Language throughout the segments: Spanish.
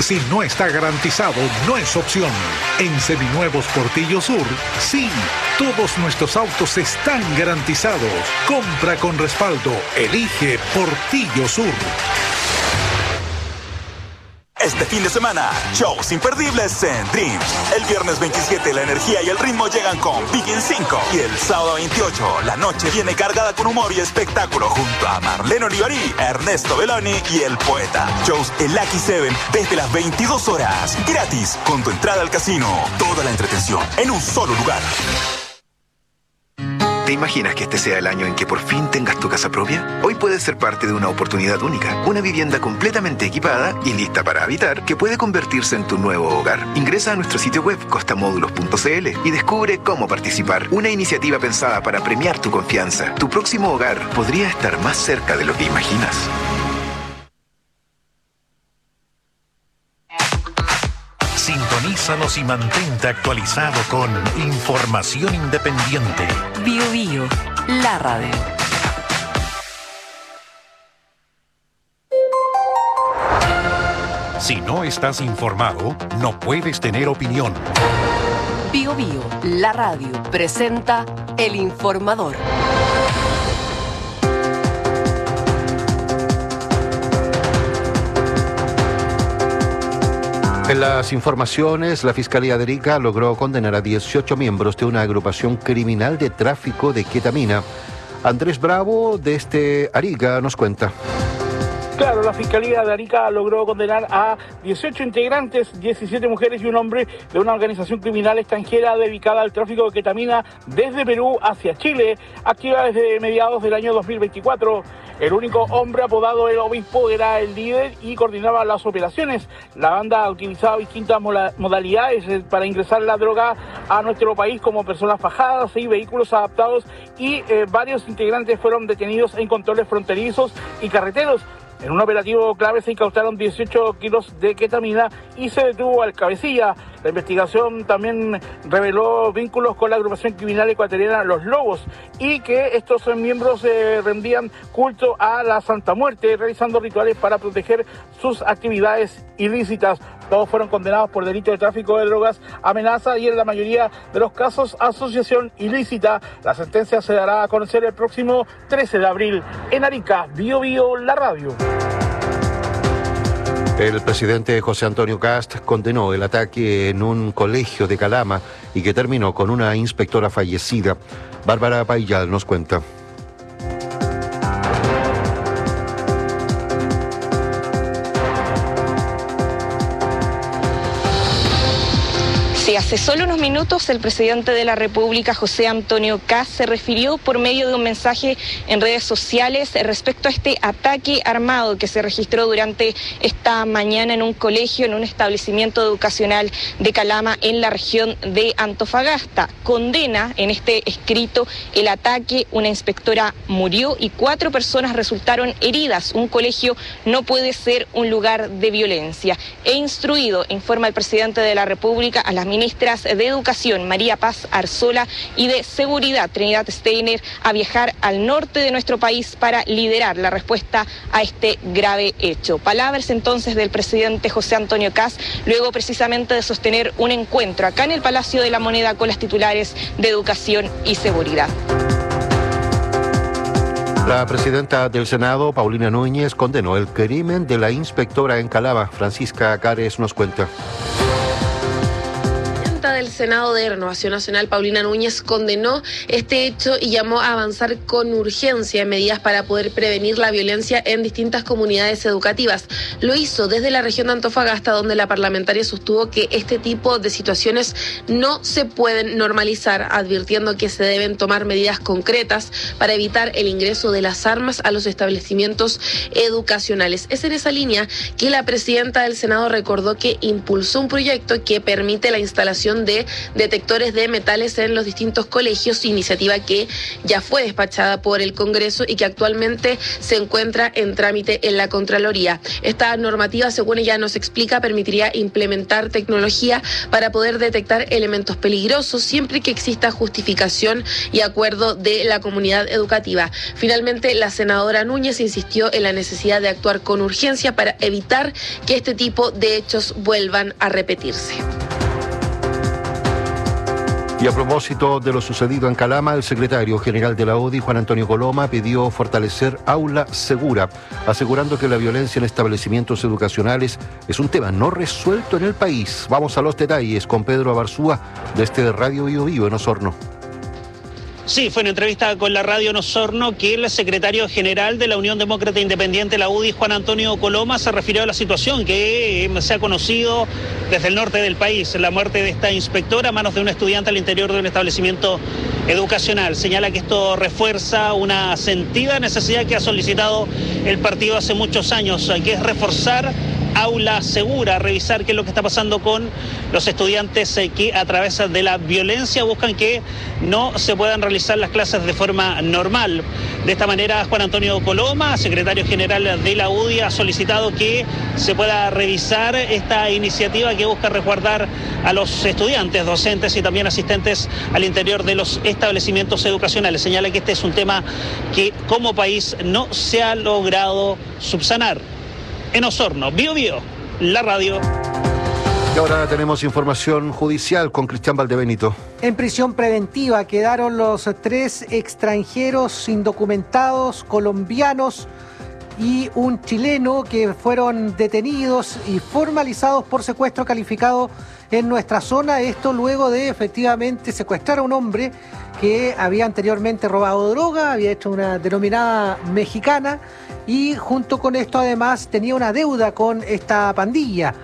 Si no está garantizado, no es opción. En Seminuevos Portillo Sur, sí. Todos nuestros autos están garantizados. Compra con respaldo. Elige Portillo Sur. Este fin de semana, shows imperdibles en Dreams. El viernes 27, la energía y el ritmo llegan con Begin 5. Y el sábado 28, la noche viene cargada con humor y espectáculo junto a Marlene Olivarí, Ernesto Belloni y El Poeta. Shows El Lucky 7 desde las 22 horas. Gratis, con tu entrada al casino. Toda la entretención en un solo lugar. ¿Te imaginas que este sea el año en que por fin tengas tu casa propia? Hoy puedes ser parte de una oportunidad única, una vivienda completamente equipada y lista para habitar que puede convertirse en tu nuevo hogar. Ingresa a nuestro sitio web costamódulos.cl y descubre cómo participar. Una iniciativa pensada para premiar tu confianza. Tu próximo hogar podría estar más cerca de lo que imaginas. Sintonízanos y mantente actualizado con información independiente. Bio Bio, la radio. Si no estás informado, no puedes tener opinión. Bio Bio, la radio, presenta El Informador. En las informaciones, la Fiscalía de Arica logró condenar a 18 miembros de una agrupación criminal de tráfico de ketamina. Andrés Bravo, desde Arica, nos cuenta. Claro, la Fiscalía de Arica logró condenar a 18 integrantes, 17 mujeres y un hombre de una organización criminal extranjera dedicada al tráfico de ketamina desde Perú hacia Chile, activa desde mediados del año 2024. El único hombre apodado El Obispo era el líder y coordinaba las operaciones. La banda utilizaba distintas modalidades para ingresar la droga a nuestro país, como personas fajadas y vehículos adaptados, y varios integrantes fueron detenidos en controles fronterizos y carreteros. En un operativo clave se incautaron 18 kilos de ketamina y se detuvo al cabecilla. La investigación también reveló vínculos con la agrupación criminal ecuatoriana Los Lobos y que estos miembros rendían culto a la Santa Muerte, realizando rituales para proteger sus actividades ilícitas. Todos fueron condenados por delito de tráfico de drogas, amenaza y en la mayoría de los casos asociación ilícita. La sentencia se dará a conocer el próximo 13 de abril. En Arica, Bio Bio, la radio. El presidente José Antonio Kast condenó el ataque en un colegio de Calama y que terminó con una inspectora fallecida. Bárbara Payal nos cuenta. Sí, hace solo unos minutos el presidente de la República, José Antonio Kast, se refirió por medio de un mensaje en redes sociales respecto a este ataque armado que se registró durante esta mañana en un colegio, en un establecimiento educacional de Calama, en la región de Antofagasta. Condena en este escrito el ataque, una inspectora murió y 4 personas resultaron heridas. Un colegio no puede ser un lugar de violencia. He instruido, informa el presidente de la República, a las ministras de Educación, María Paz Arzola, y de Seguridad, Trinidad Steiner, a viajar al norte de nuestro país para liderar la respuesta a este grave hecho. Palabras entonces del presidente José Antonio Kast, luego precisamente de sostener un encuentro acá en el Palacio de la Moneda con las titulares de Educación y Seguridad. La presidenta del Senado, Paulina Núñez, condenó el crimen de la inspectora en Calama. Francisca Cares nos cuenta. Del Senado de Renovación Nacional, Paulina Núñez, condenó este hecho y llamó a avanzar con urgencia en medidas para poder prevenir la violencia en distintas comunidades educativas. Lo hizo desde la región de Antofagasta, donde la parlamentaria sostuvo que este tipo de situaciones no se pueden normalizar, advirtiendo que se deben tomar medidas concretas para evitar el ingreso de las armas a los establecimientos educacionales. Es en esa línea que la presidenta del Senado recordó que impulsó un proyecto que permite la instalación de de detectores de metales en los distintos colegios, iniciativa que ya fue despachada por el Congreso y que actualmente se encuentra en trámite en la Contraloría. Esta normativa, según ella nos explica, permitiría implementar tecnología para poder detectar elementos peligrosos siempre que exista justificación y acuerdo de la comunidad educativa. Finalmente, la senadora Núñez insistió en la necesidad de actuar con urgencia para evitar que este tipo de hechos vuelvan a repetirse. Y a propósito de lo sucedido en Calama, el secretario general de la UDI, Juan Antonio Coloma, pidió fortalecer Aula Segura, asegurando que la violencia en establecimientos educacionales es un tema no resuelto en el país. Vamos a los detalles con Pedro Abarzúa, desde Radio Bio Bio en Osorno. Sí, fue en entrevista con la radio en Osorno que el secretario general de la Unión Demócrata Independiente, la UDI, Juan Antonio Coloma, se refirió a la situación que se ha conocido desde el norte del país, la muerte de esta inspectora a manos de un estudiante al interior de un establecimiento educacional. Señala que esto refuerza una sentida necesidad que ha solicitado el partido hace muchos años, que es reforzar Aula Segura, revisar qué es lo que está pasando con los estudiantes que a través de la violencia buscan que no se puedan realizar las clases de forma normal. De esta manera, Juan Antonio Coloma, secretario general de la UDI, ha solicitado que se pueda revisar esta iniciativa que busca resguardar a los estudiantes, docentes y también asistentes al interior de los establecimientos educacionales. Señala que este es un tema que como país no se ha logrado subsanar. En Osorno, Bio Bio, la radio. Y ahora tenemos información judicial con Cristian Valdebenito. En prisión preventiva quedaron los 3 extranjeros indocumentados colombianos y un chileno que fueron detenidos y formalizados por secuestro calificado en nuestra zona. Esto luego de efectivamente secuestrar a un hombre que había anteriormente robado droga, había hecho una denominada mexicana y junto con esto además tenía una deuda con esta pandilla.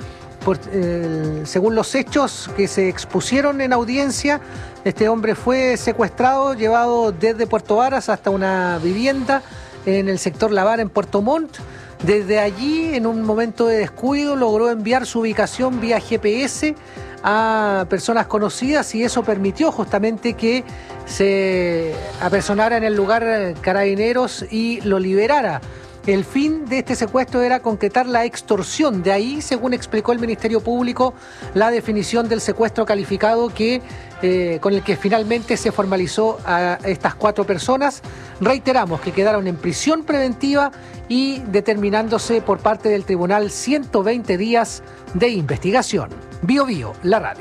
Según los hechos que se expusieron en audiencia, este hombre fue secuestrado, llevado desde Puerto Varas hasta una vivienda en el sector La Vara en Puerto Montt. Desde allí, en un momento de descuido, logró enviar su ubicación vía GPS a personas conocidas y eso permitió justamente que se apersonara en el lugar Carabineros y lo liberara. El fin de este secuestro era concretar la extorsión. De ahí, según explicó el Ministerio Público, la definición del secuestro calificado con el que finalmente se formalizó a estas 4 personas. Reiteramos que quedaron en prisión preventiva y determinándose por parte del tribunal 120 días de investigación. Bio Bio, la radio.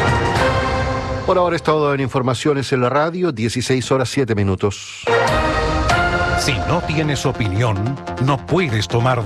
Por ahora es todo en Informaciones en la Radio, 16:07. Si no tienes opinión, no puedes tomar